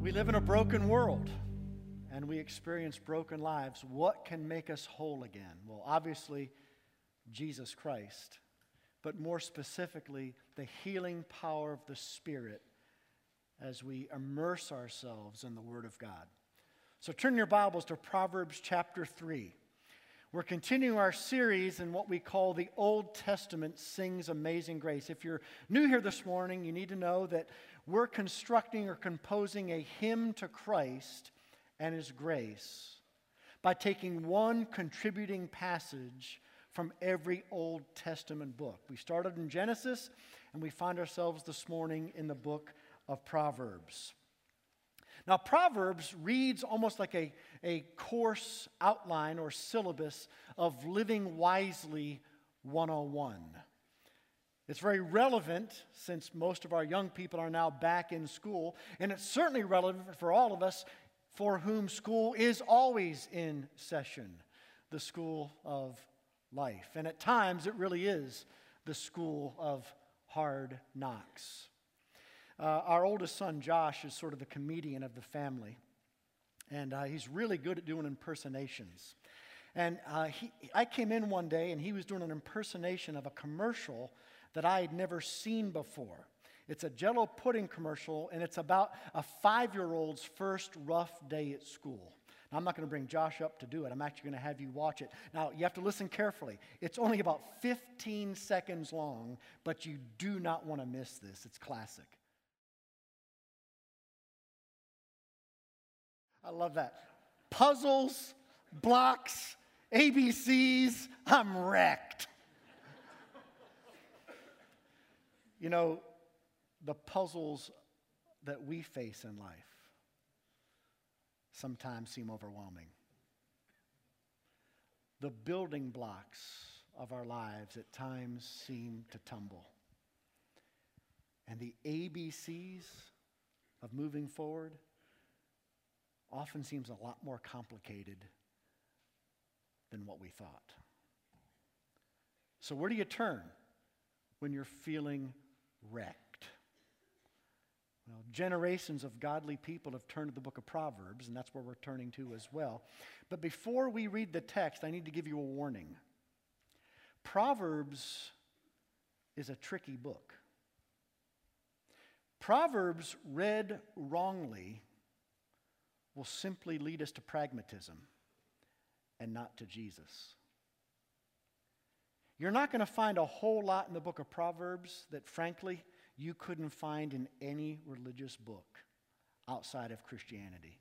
We live in a broken world, and we experience broken lives. What can make us whole again? Well, obviously, Jesus Christ, but more specifically, the healing power of the Spirit as we immerse ourselves in the Word of God. So turn your Bibles to Proverbs chapter 3. We're continuing our series in what we call the Old Testament Sings Amazing Grace. If you're new here this morning, you need to know that we're constructing or composing a hymn to Christ and His grace by taking one contributing passage from every Old Testament book. We started in Genesis, and we find ourselves this morning in the book of Proverbs. Now, Proverbs reads almost like a course outline or syllabus of Living Wisely 101. It's very relevant since most of our young people are now back in school, and it's certainly relevant for all of us for whom school is always in session, the school of life. And at times, it really is the school of hard knocks. Our oldest son, Josh, is sort of the comedian of the family, and he's really good at doing impersonations. And I came in one day, and he was doing an impersonation of a commercial that I had never seen before. It's a Jell-O pudding commercial, and it's about a 5-year-old's first rough day at school. Now, I'm not going to bring Josh up to do it. I'm actually going to have you watch it. Now, you have to listen carefully. It's only about 15 seconds long, but you do not want to miss this. It's classic. I love that. Puzzles, blocks, ABCs, I'm wrecked. You know, the puzzles that we face in life sometimes seem overwhelming. The building blocks of our lives at times seem to tumble. And the ABCs of moving forward often seems a lot more complicated than what we thought. So where do you turn when you're feeling wrecked? Well, generations of godly people have turned to the book of Proverbs, and that's where we're turning to as well. But before we read the text, I need to give you a warning. Proverbs is a tricky book. Proverbs read wrongly will simply lead us to pragmatism and not to Jesus. You're not going to find a whole lot in the book of Proverbs that, frankly, you couldn't find in any religious book outside of Christianity.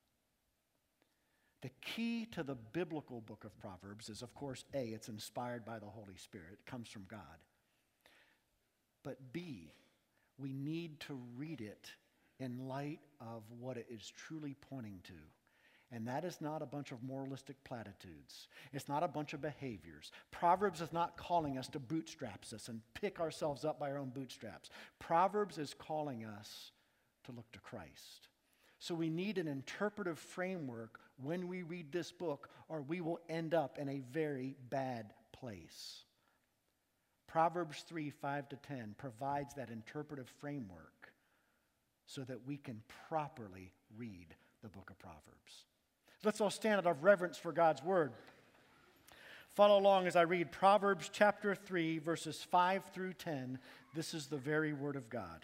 The key to the biblical book of Proverbs is, of course, A, it's inspired by the Holy Spirit. It comes from God. But B, we need to read it in light of what it is truly pointing to. And that is not a bunch of moralistic platitudes. It's not a bunch of behaviors. Proverbs is not calling us to bootstrap us and pick ourselves up by our own bootstraps. Proverbs is calling us to look to Christ. So we need an interpretive framework when we read this book, or we will end up in a very bad place. Proverbs 3, 5-10 provides that interpretive framework so that we can properly read the book of Proverbs. Let's all stand out of reverence for God's word. Follow along as I read Proverbs chapter 3, verses 5-10. This is the very word of God.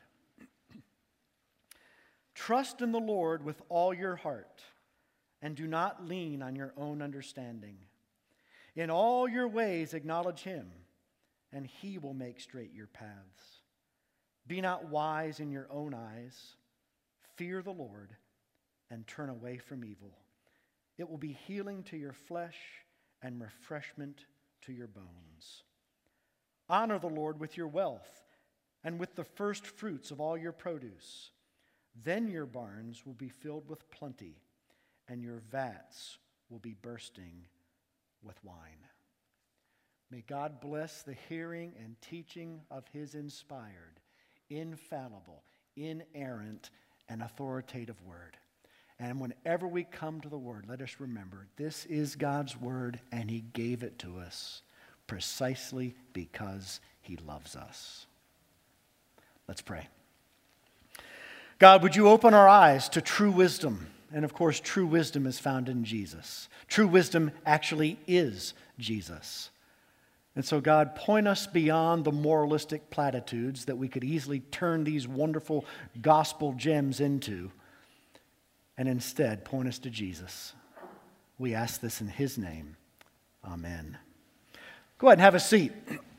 Trust in the Lord with all your heart, and do not lean on your own understanding. In all your ways acknowledge Him, and He will make straight your paths. Be not wise in your own eyes. Fear the Lord and turn away from evil. It will be healing to your flesh and refreshment to your bones. Honor the Lord with your wealth and with the first fruits of all your produce. Then your barns will be filled with plenty, and your vats will be bursting with wine. May God bless the hearing and teaching of His inspired, infallible, inerrant, and authoritative word. And whenever we come to the word, let us remember this is God's word, and He gave it to us precisely because He loves us. Let's pray. God, would you open our eyes to true wisdom? And of course, true wisdom is found in Jesus. True wisdom actually is Jesus. And so, God, point us beyond the moralistic platitudes that we could easily turn these wonderful gospel gems into, and instead point us to Jesus. We ask this in His name. Amen. Go ahead and have a seat.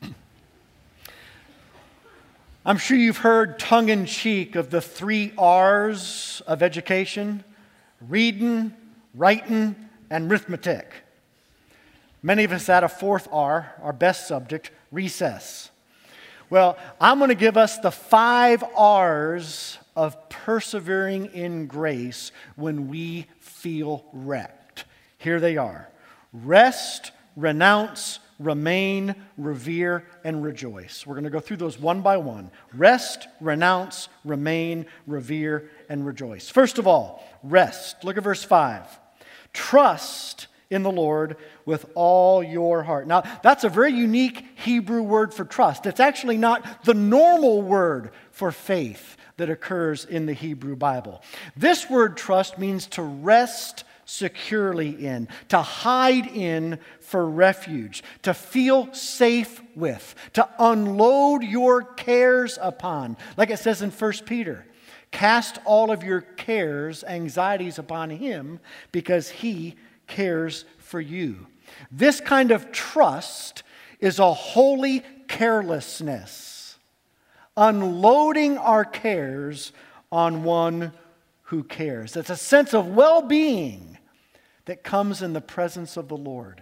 I'm sure you've heard tongue-in-cheek of the 3 R's of education: reading, writing, and arithmetic. Many of us add a 4th R, our best subject, recess. Well, I'm going to give us the 5 R's of persevering in grace when we feel wrecked. Here they are: rest, renounce, remain, revere, and rejoice. We're going to go through those one by one. Rest, renounce, remain, revere, and rejoice. First of all, rest. Look at verse 5. Trust in the Lord with all your heart. Now, that's a very unique Hebrew word for trust. It's actually not the normal word for faith that occurs in the Hebrew Bible. This word trust means to rest securely in, to hide in for refuge, to feel safe with, to unload your cares upon. Like it says in 1 Peter, cast all of your cares, anxieties upon Him because He cares for you. This kind of trust is a holy carelessness, unloading our cares on one who cares. It's a sense of well-being that comes in the presence of the Lord.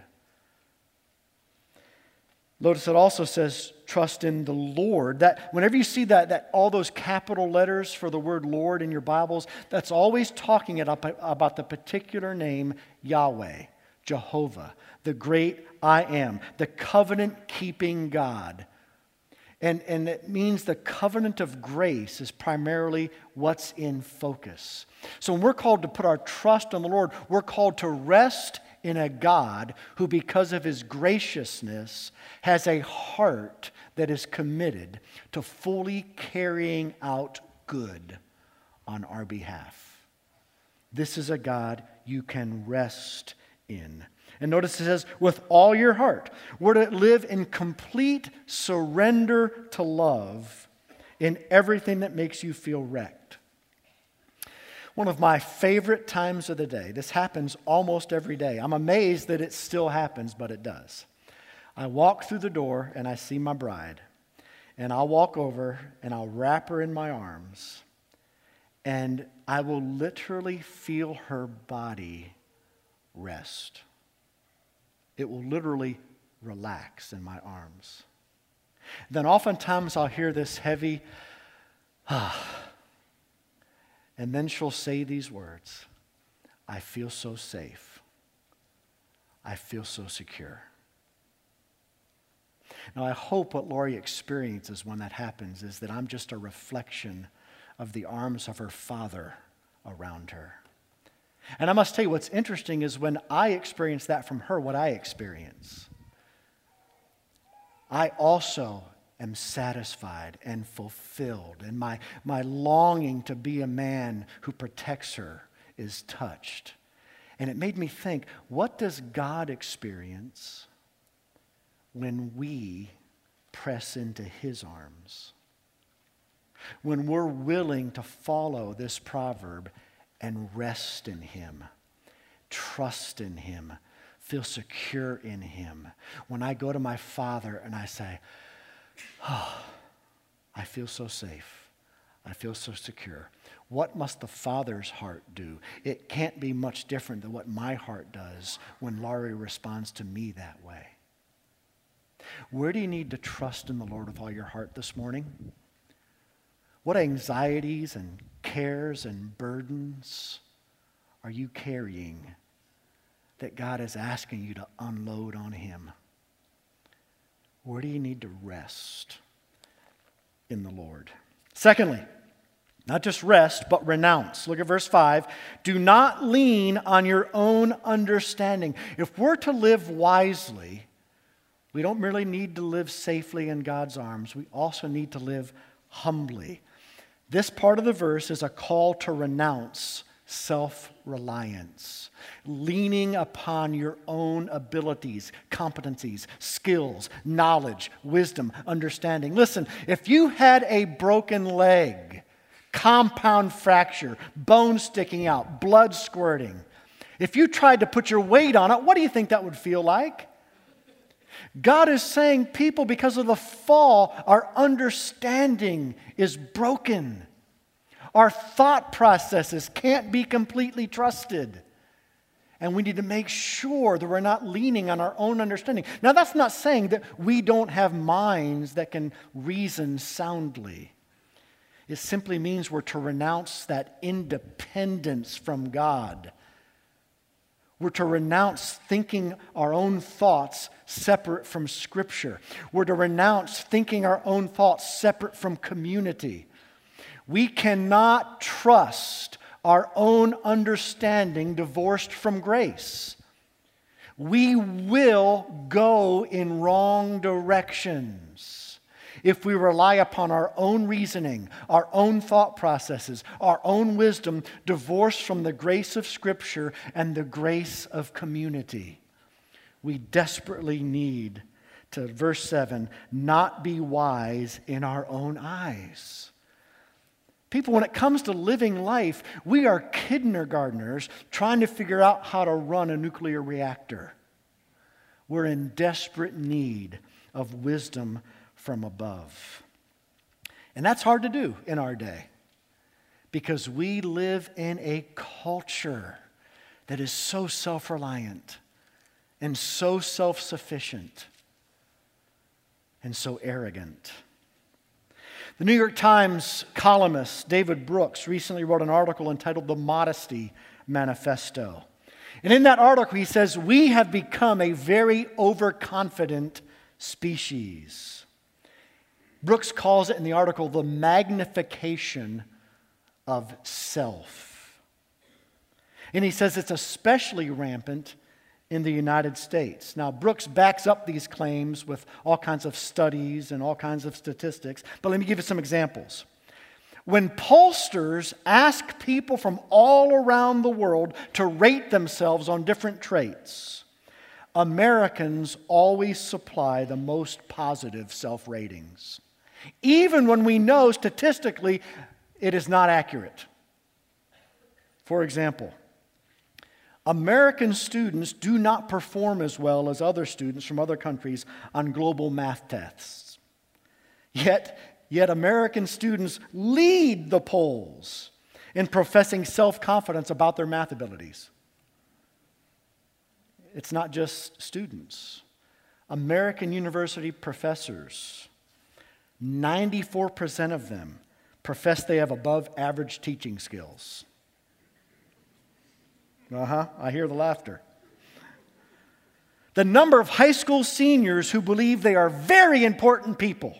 Notice it also says trust in the Lord. That whenever you see that all those capital letters for the word Lord in your Bibles, that's always talking about the particular name Yahweh, Jehovah, the great I am, the covenant-keeping God. And it means the covenant of grace is primarily what's in focus. So when we're called to put our trust on the Lord, we're called to rest in a God who, because of His graciousness, has a heart that is committed to fully carrying out good on our behalf. This is a God you can rest in. And notice it says, with all your heart. We're to live in complete surrender to love in everything that makes you feel wrecked. One of my favorite times of the day, this happens almost every day. I'm amazed that it still happens, but it does. I walk through the door and I see my bride. And I'll walk over and I'll wrap her in my arms. And I will literally feel her body rest. It will literally relax in my arms. Then oftentimes I'll hear this heavy, and then she'll say these words, I feel so safe. I feel so secure. Now I hope what Lori experiences when that happens is that I'm just a reflection of the arms of her Father around her. And I must tell you, what's interesting is when I experience that from her, what I experience, I also am satisfied and fulfilled, and my longing to be a man who protects her is touched. And it made me think, what does God experience when we press into His arms? When we're willing to follow this proverb and rest in Him, trust in Him, feel secure in Him. When I go to my Father and I say, oh, I feel so safe, I feel so secure. What must the Father's heart do? It can't be much different than what my heart does when Laurie responds to me that way. Where do you need to trust in the Lord with all your heart this morning? What anxieties and cares and burdens are you carrying that God is asking you to unload on Him? Where do you need to rest in the Lord? Secondly, not just rest, but renounce. Look at verse 5. Do not lean on your own understanding. If we're to live wisely, we don't merely need to live safely in God's arms. We also need to live humbly. This part of the verse is a call to renounce self-reliance, leaning upon your own abilities, competencies, skills, knowledge, wisdom, understanding. Listen, if you had a broken leg, compound fracture, bone sticking out, blood squirting, if you tried to put your weight on it, what do you think that would feel like? God is saying, people, because of the fall, our understanding is broken. Our thought processes can't be completely trusted. And we need to make sure that we're not leaning on our own understanding. Now, that's not saying that we don't have minds that can reason soundly. It simply means we're to renounce that independence from God. We're to renounce thinking our own thoughts separate from Scripture. We're to renounce thinking our own thoughts separate from community. We cannot trust our own understanding divorced from grace. We will go in wrong directions if we rely upon our own reasoning, our own thought processes, our own wisdom, divorced from the grace of Scripture and the grace of community. We desperately need to, verse 7, not be wise in our own eyes. People, when it comes to living life, we are kindergartners trying to figure out how to run a nuclear reactor. We're in desperate need of wisdom from above. And that's hard to do in our day because we live in a culture that is so self-reliant and so self-sufficient and so arrogant. The New York Times columnist David Brooks recently wrote an article entitled The Modesty Manifesto. And in that article he says, we have become a very overconfident species. Brooks calls it in the article the magnification of self. And he says it's especially rampant in the United States. Now, Brooks backs up these claims with all kinds of studies and all kinds of statistics, but let me give you some examples. When pollsters ask people from all around the world to rate themselves on different traits, Americans always supply the most positive self-ratings, even when we know statistically it is not accurate. For example, American students do not perform as well as other students from other countries on global math tests. Yet American students lead the polls in professing self-confidence about their math abilities. It's not just students. American university professors, 94% of them profess they have above average teaching skills. I hear the laughter. The number of high school seniors who believe they are very important people,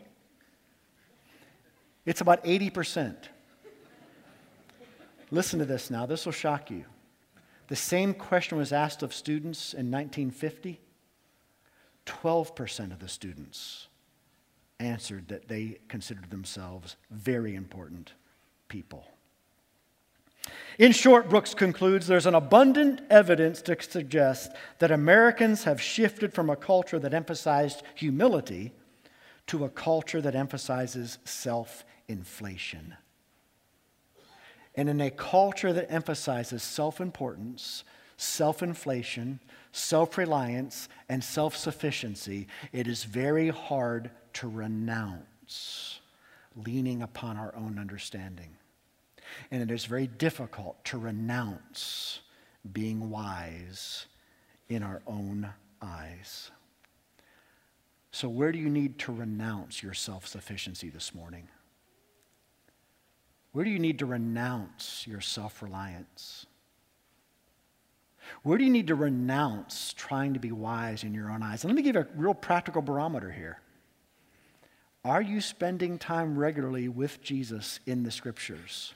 it's about 80%. Listen to this now. This will shock you. The same question was asked of students in 1950. 12% of the students answered that they considered themselves very important people. In short, Brooks concludes, there's an abundant evidence to suggest that Americans have shifted from a culture that emphasized humility to a culture that emphasizes self-inflation. And in a culture that emphasizes self-importance, self-inflation, self-reliance, and self-sufficiency, it is very hard to renounce leaning upon our own understanding. And it is very difficult to renounce being wise in our own eyes. So where do you need to renounce your self-sufficiency this morning? Where do you need to renounce your self-reliance? Where do you need to renounce trying to be wise in your own eyes? And let me give you a real practical barometer here. Are you spending time regularly with Jesus in the Scriptures?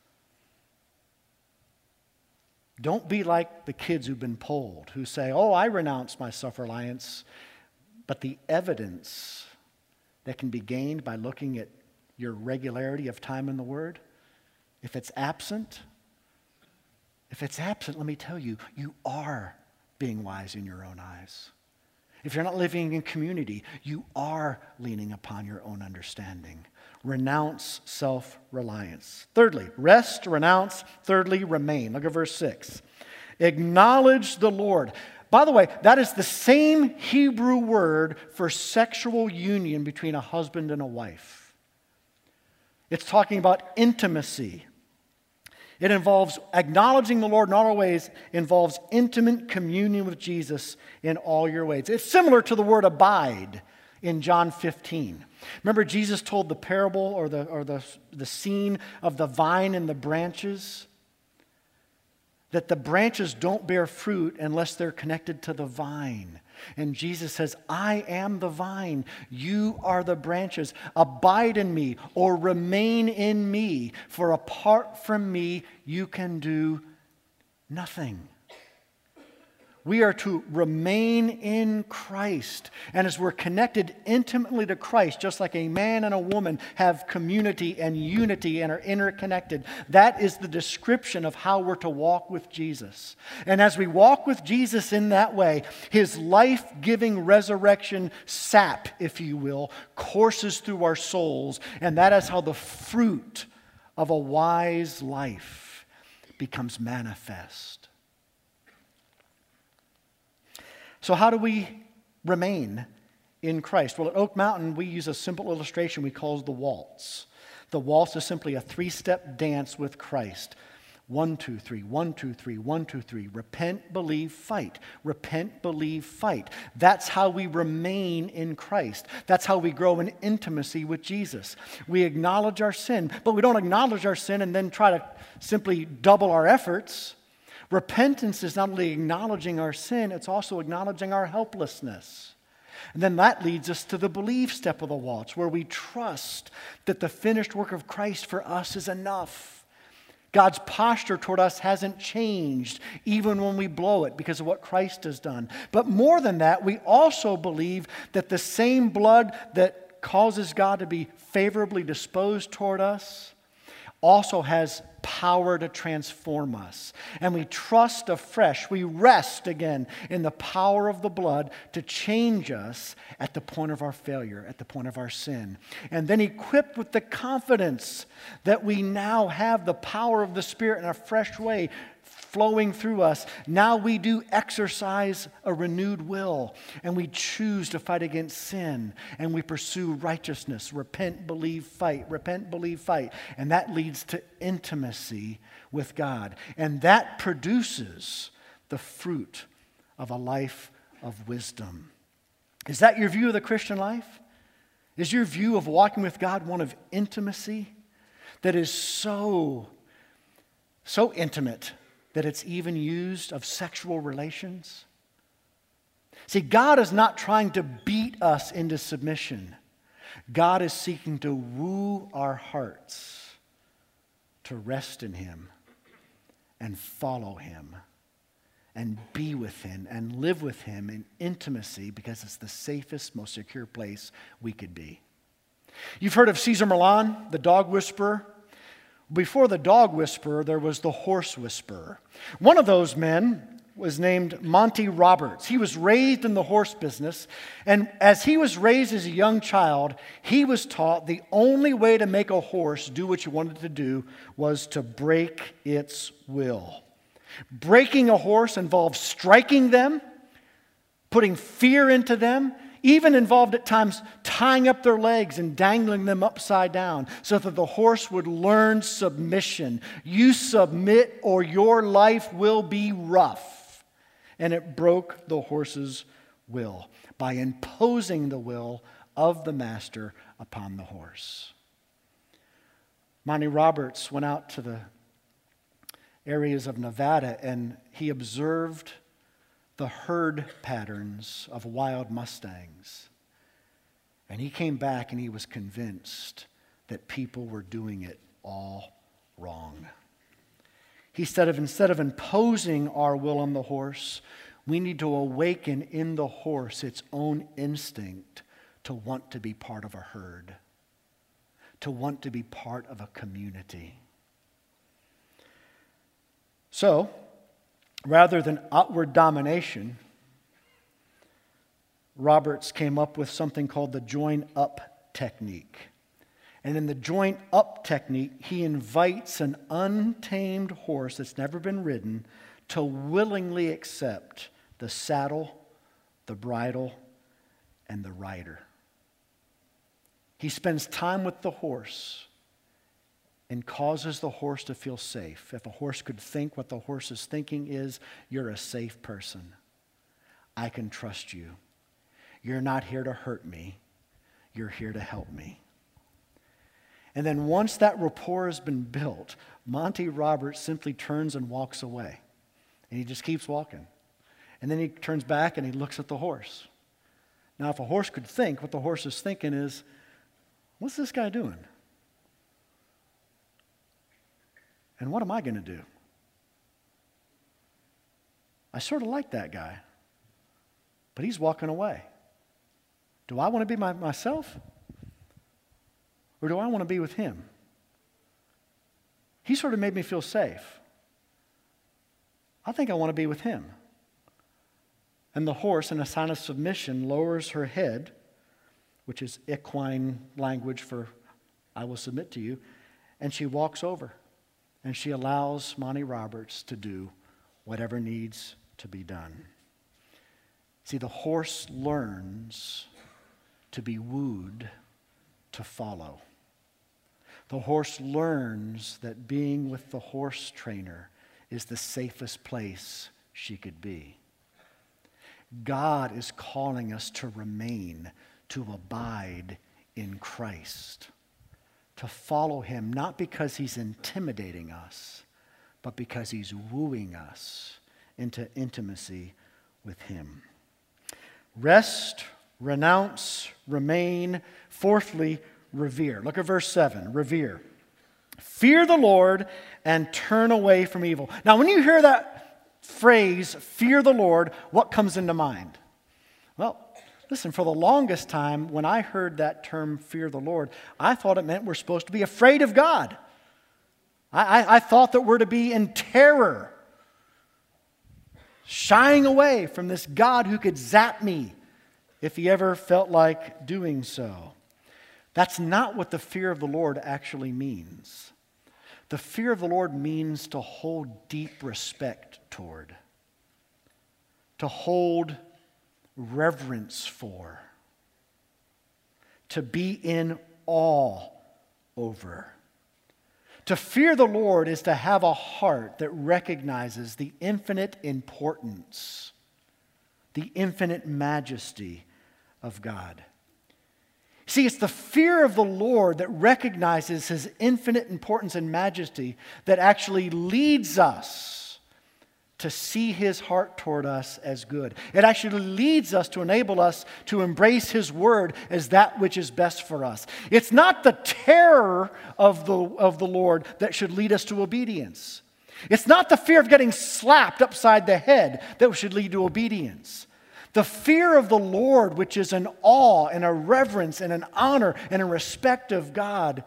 Don't be like the kids who've been polled, who say, oh, I renounce my self-reliance. But the evidence that can be gained by looking at your regularity of time in the Word? If it's absent, let me tell you, you are being wise in your own eyes. If you're not living in community, you are leaning upon your own understanding. Renounce self-reliance. Thirdly, rest, renounce. Thirdly, remain. Look at verse 6. Acknowledge the Lord. By the way, that is the same Hebrew word for sexual union between a husband and a wife. It's talking about intimacy. It involves acknowledging the Lord in all our ways, involves intimate communion with Jesus in all your ways. It's similar to the word abide in John 15. Remember Jesus told the parable or the scene of the vine and the branches? That the branches don't bear fruit unless they're connected to the vine. And Jesus says, I am the vine, you are the branches. Abide in me or remain in me, for apart from me you can do nothing. We are to remain in Christ. And as we're connected intimately to Christ, just like a man and a woman have community and unity and are interconnected, that is the description of how we're to walk with Jesus. And as we walk with Jesus in that way, His life-giving resurrection sap, if you will, courses through our souls. And that is how the fruit of a wise life becomes manifest. So how do we remain in Christ? Well, at Oak Mountain, we use a simple illustration we call the waltz. The waltz is simply a 3-step dance with Christ. 1, 2, 3, 1, 2, 3, 1, 2, 3. Repent, believe, fight. Repent, believe, fight. That's how we remain in Christ. That's how we grow in intimacy with Jesus. We acknowledge our sin, but we don't acknowledge our sin and then try to simply double our efforts. Repentance is not only acknowledging our sin, it's also acknowledging our helplessness. And then that leads us to the believe step of the waltz, where we trust that the finished work of Christ for us is enough. God's posture toward us hasn't changed, even when we blow it, because of what Christ has done. But more than that, we also believe that the same blood that causes God to be favorably disposed toward us also has power to transform us. And we trust afresh, we rest again in the power of the blood to change us at the point of our failure, at the point of our sin. And then equipped with the confidence that we now have the power of the Spirit in a fresh way flowing through us, now we do exercise a renewed will, and we choose to fight against sin, and we pursue righteousness. Repent, believe, fight. Repent, believe, fight. And that leads to intimacy with God. And that produces the fruit of a life of wisdom. Is that your view of the Christian life? Is your view of walking with God one of intimacy that is so intimate that it's even used of sexual relations? See, God is not trying to beat us into submission. God is seeking to woo our hearts to rest in Him and follow Him and be with Him and live with Him in intimacy, because it's the safest, most secure place we could be. You've heard of Cesar Millan, the dog whisperer. Before the dog whisperer, there was the horse whisperer. One of those men was named Monty Roberts. He was raised in the horse business, and as he was raised as a young child, he was taught the only way to make a horse do what you wanted to do was to break its will. Breaking a horse involved striking them, putting fear into them, even involved at times tying up their legs and dangling them upside down so that the horse would learn submission. You submit or your life will be rough. And it broke the horse's will by imposing the will of the master upon the horse. Monty Roberts went out to the areas of Nevada and he observed the herd patterns of wild Mustangs. And he came back and he was convinced that people were doing it all wrong. He said, instead of imposing our will on the horse, we need to awaken in the horse its own instinct to want to be part of a herd, to want to be part of a community. So, rather than outward domination, Roberts came up with something called the join-up technique. And in the join-up technique, he invites an untamed horse that's never been ridden to willingly accept the saddle, the bridle, and the rider. He spends time with the horse and causes the horse to feel safe. If a horse could think, what the horse is thinking is, you're a safe person. I can trust you. You're not here to hurt me. You're here to help me. And then once that rapport has been built, Monty Roberts simply turns and walks away. And he just keeps walking. And then he turns back and he looks at the horse. Now, if a horse could think, what the horse is thinking is, what's this guy doing? And what am I going to do? I sort of like that guy, but he's walking away. Do I want to be myself? Or do I want to be with him? He sort of made me feel safe. I think I want to be with him. And the horse, in a sign of submission, lowers her head, which is equine language for I will submit to you, and she walks over. And she allows Monty Roberts to do whatever needs to be done. See, the horse learns to be wooed to follow. The horse learns that being with the horse trainer is the safest place she could be. God is calling us to remain, to abide in Christ, to follow him, not because he's intimidating us, but because he's wooing us into intimacy with him. Rest, renounce, remain. Fourthly, revere. Look at verse 7. Revere. Fear the Lord and turn away from evil. Now, when you hear that phrase, fear the Lord, what comes into mind? Well, listen, for the longest time, when I heard that term, fear the Lord, I thought it meant we're supposed to be afraid of God. I thought that we're to be in terror, shying away from this God who could zap me if he ever felt like doing so. That's not what the fear of the Lord actually means. The fear of the Lord means to hold deep respect toward, to hold reverence for, to be in awe over. To fear the Lord is to have a heart that recognizes the infinite importance, the infinite majesty of God. See, it's the fear of the Lord that recognizes his infinite importance and majesty that actually leads us to see his heart toward us as good. It actually leads us to enable us to embrace his word as that which is best for us. It's not the terror of the Lord that should lead us to obedience. It's not the fear of getting slapped upside the head that should lead to obedience. The fear of the Lord, which is an awe and a reverence and an honor and a respect of God,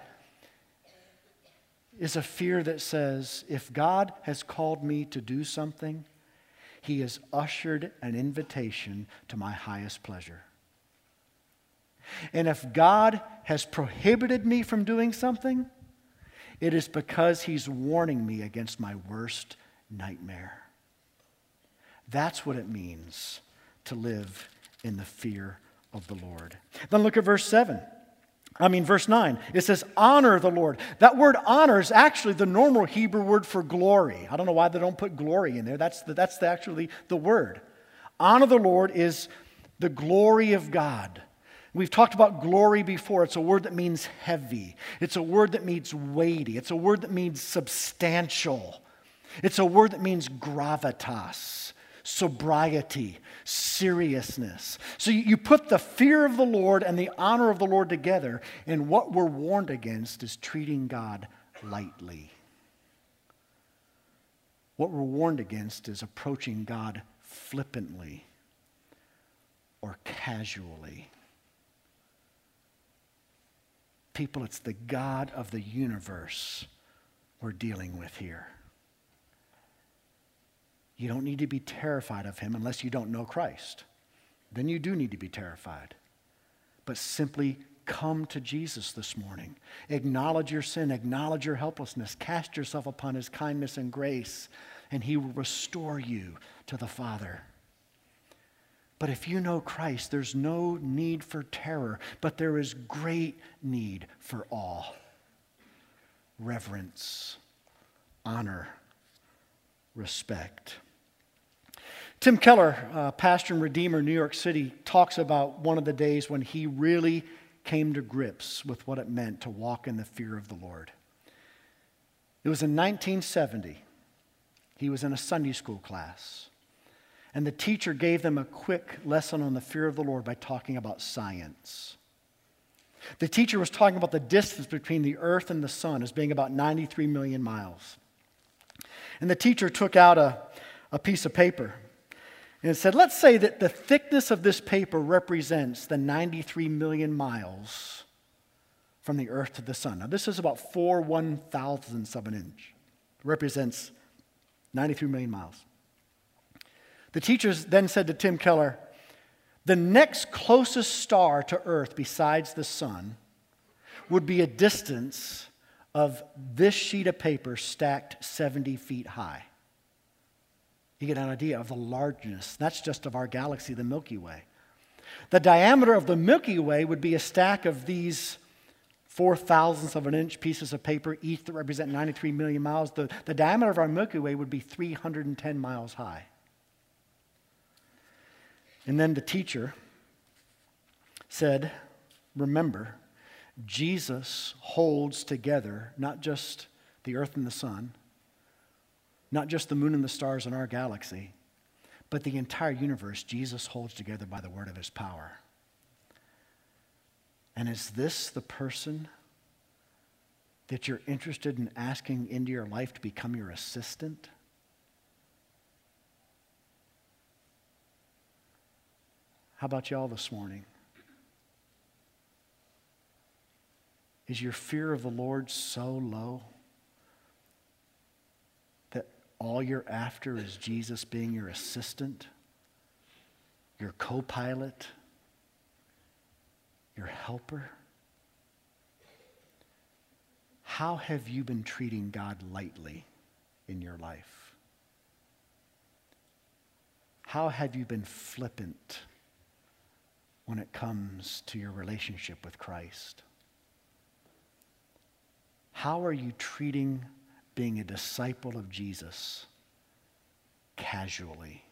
is a fear that says, if God has called me to do something, he has ushered an invitation to my highest pleasure. And if God has prohibited me from doing something, it is because he's warning me against my worst nightmare. That's what it means to live in the fear of the Lord. Then look at verse 9. It says, honor the Lord. That word honor is actually the normal Hebrew word for glory. I don't know why they don't put glory in there. That's actually the word. Honor the Lord is the glory of God. We've talked about glory before. It's a word that means heavy. It's a word that means weighty. It's a word that means substantial. It's a word that means gravitas, sobriety, seriousness. So you put the fear of the Lord and the honor of the Lord together, and what we're warned against is treating God lightly. What we're warned against is approaching God flippantly or casually. People, it's the God of the universe we're dealing with here. You don't need to be terrified of him unless you don't know Christ. Then you do need to be terrified. But simply come to Jesus this morning. Acknowledge your sin. Acknowledge your helplessness. Cast yourself upon his kindness and grace, and he will restore you to the Father. But if you know Christ, there's no need for terror, but there is great need for awe, reverence, honor, respect. Tim Keller, pastor and redeemer in New York City, talks about one of the days when he really came to grips with what it meant to walk in the fear of the Lord. It was in 1970. He was in a Sunday school class. And the teacher gave them a quick lesson on the fear of the Lord by talking about science. The teacher was talking about the distance between the earth and the sun as being about 93 million miles. And the teacher took out a piece of paper and said, let's say that the thickness of this paper represents the 93 million miles from the earth to the sun. Now, this is about 4/1,000ths of an inch. It represents 93 million miles. The teachers then said to Tim Keller, the next closest star to Earth besides the sun would be a distance of this sheet of paper stacked 70 feet high. You get an idea of the largeness. That's just of our galaxy, the Milky Way. The diameter of the Milky Way would be a stack of these 4/1000ths of an inch pieces of paper, each that represent 93 million miles. The diameter of our Milky Way would be 310 miles high. And then the teacher said, remember, Jesus holds together not just the earth and the sun, not just the moon and the stars in our galaxy, but the entire universe. Jesus holds together by the word of his power. And is this the person that you're interested in asking into your life to become your assistant? How about y'all this morning? Is your fear of the Lord so low that all you're after is Jesus being your assistant, your co-pilot, your helper? How have you been treating God lightly in your life? How have you been flippant when it comes to your relationship with Christ? How are you treating being a disciple of Jesus casually?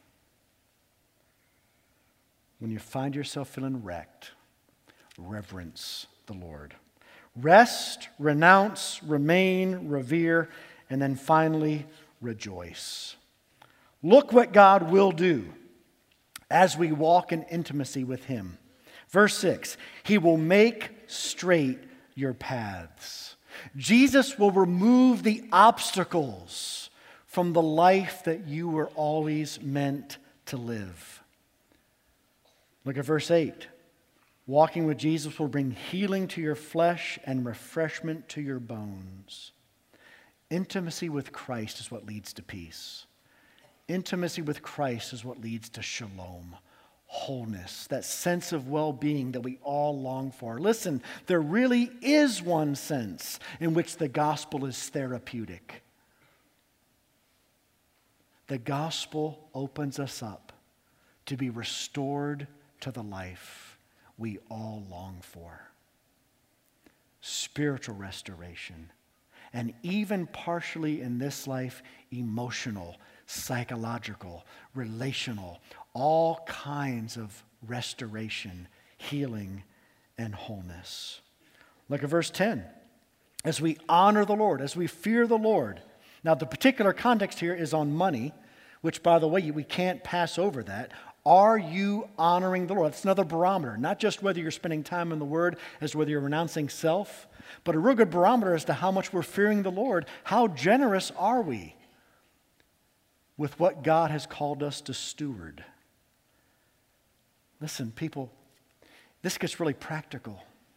When you find yourself feeling wrecked, reverence the Lord. Rest, renounce, remain, revere, and then finally rejoice. Look what God will do as we walk in intimacy with him. Verse 6, he will make straight your paths. Jesus will remove the obstacles from the life that you were always meant to live. Look at verse 8. Walking with Jesus will bring healing to your flesh and refreshment to your bones. Intimacy with Christ is what leads to peace. Intimacy with Christ is what leads to shalom, wholeness, that sense of well-being that we all long for. Listen, there really is one sense in which the gospel is therapeutic. The gospel opens us up to be restored to the life we all long for. Spiritual restoration, and even partially in this life, emotional, psychological, relational, all kinds of restoration, healing, and wholeness. Look at verse 10. As we honor the Lord, as we fear the Lord. Now, the particular context here is on money, which, by the way, we can't pass over that. Are you honoring the Lord? That's another barometer. Not just whether you're spending time in the Word, as whether you're renouncing self, but a real good barometer as to how much we're fearing the Lord. How generous are we with what God has called us to steward? Listen, people, this gets really practical.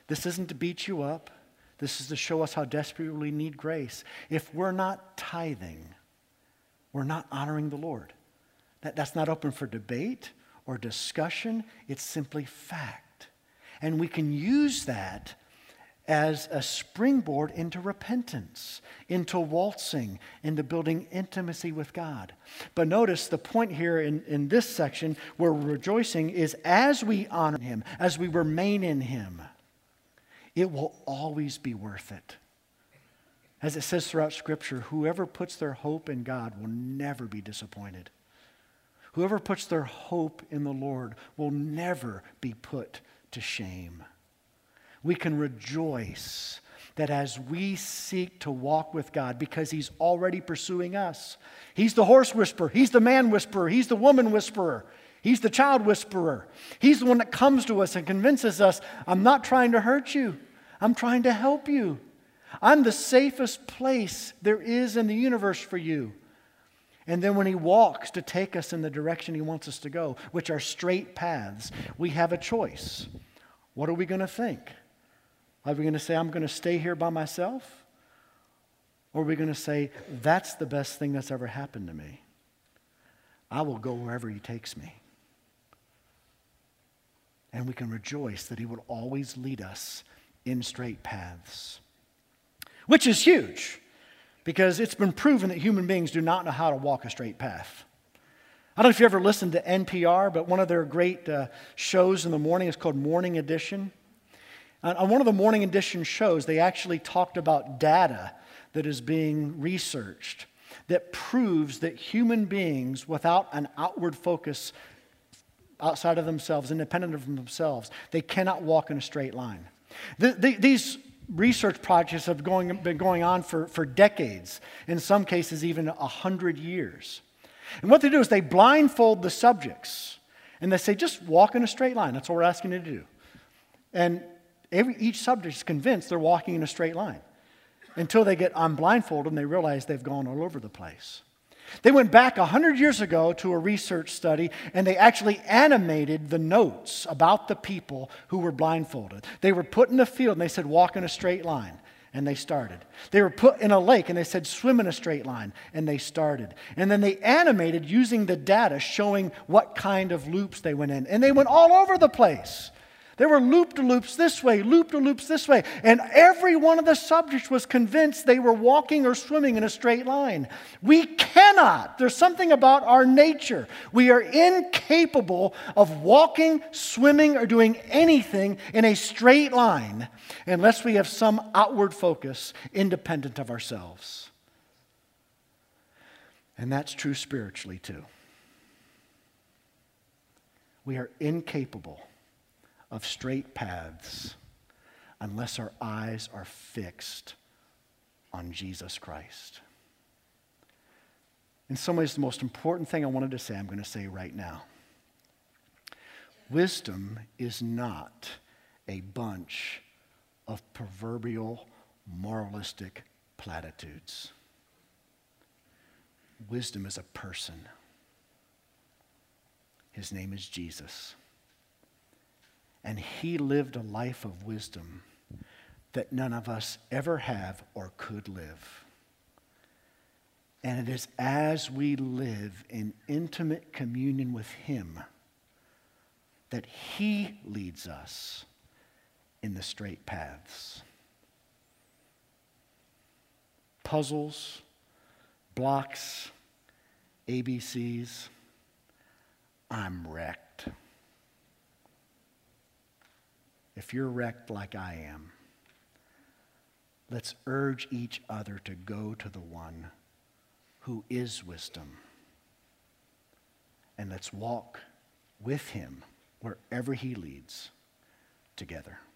This isn't to beat you up. This is to show us how desperately we need grace. If we're not tithing, we're not honoring the Lord. That's not open for debate or discussion. It's simply fact. And we can use that as a springboard into repentance, into waltzing, into building intimacy with God. But notice the point here in this section where we're rejoicing is as we honor Him, as we remain in Him, it will always be worth it. As it says throughout Scripture, whoever puts their hope in God will never be disappointed. Whoever puts their hope in the Lord will never be put to shame. We can rejoice that as we seek to walk with God, because He's already pursuing us. He's the horse whisperer. He's the man whisperer. He's the woman whisperer. He's the child whisperer. He's the one that comes to us and convinces us, I'm not trying to hurt you. I'm trying to help you. I'm the safest place there is in the universe for you. And then when He walks to take us in the direction He wants us to go, which are straight paths, we have a choice. What are we going to think? Are we going to say, I'm going to stay here by myself? Or are we going to say, that's the best thing that's ever happened to me? I will go wherever He takes me. And we can rejoice that He will always lead us in straight paths. Which is huge, because it's been proven that human beings do not know how to walk a straight path. I don't know if you ever listened to NPR, but one of their great shows in the morning is called Morning Edition. On one of the Morning Edition shows, they actually talked about data that is being researched that proves that human beings, without an outward focus outside of themselves, independent of themselves, they cannot walk in a straight line. These research projects have been going on for decades, in some cases even 100 years. And what they do is they blindfold the subjects, and they say, just walk in a straight line. That's what we're asking you to do. And each subject is convinced they're walking in a straight line until they get unblindfolded and they realize they've gone all over the place. They went back 100 years ago to a research study, and they actually animated the notes about the people who were blindfolded. They were put in a field, and they said, walk in a straight line, and they started. They were put in a lake, and they said, swim in a straight line, and they started. And then they animated using the data showing what kind of loops they went in, and they went all over the place. There were loop-de-loops this way, loop-de-loops this way, and every one of the subjects was convinced they were walking or swimming in a straight line. We cannot. There's something about our nature. We are incapable of walking, swimming, or doing anything in a straight line unless we have some outward focus independent of ourselves. And that's true spiritually too. We are incapable of straight paths unless our eyes are fixed on Jesus Christ. In some ways, the most important thing I wanted to say, I'm going to say right now. Wisdom is not a bunch of proverbial moralistic platitudes. Wisdom is a person. His name is Jesus. And He lived a life of wisdom that none of us ever have or could live. And it is as we live in intimate communion with Him that He leads us in the straight paths. Puzzles, blocks, ABCs, I'm wrecked. If you're wrecked like I am, let's urge each other to go to the one who is wisdom. And let's walk with Him wherever He leads together.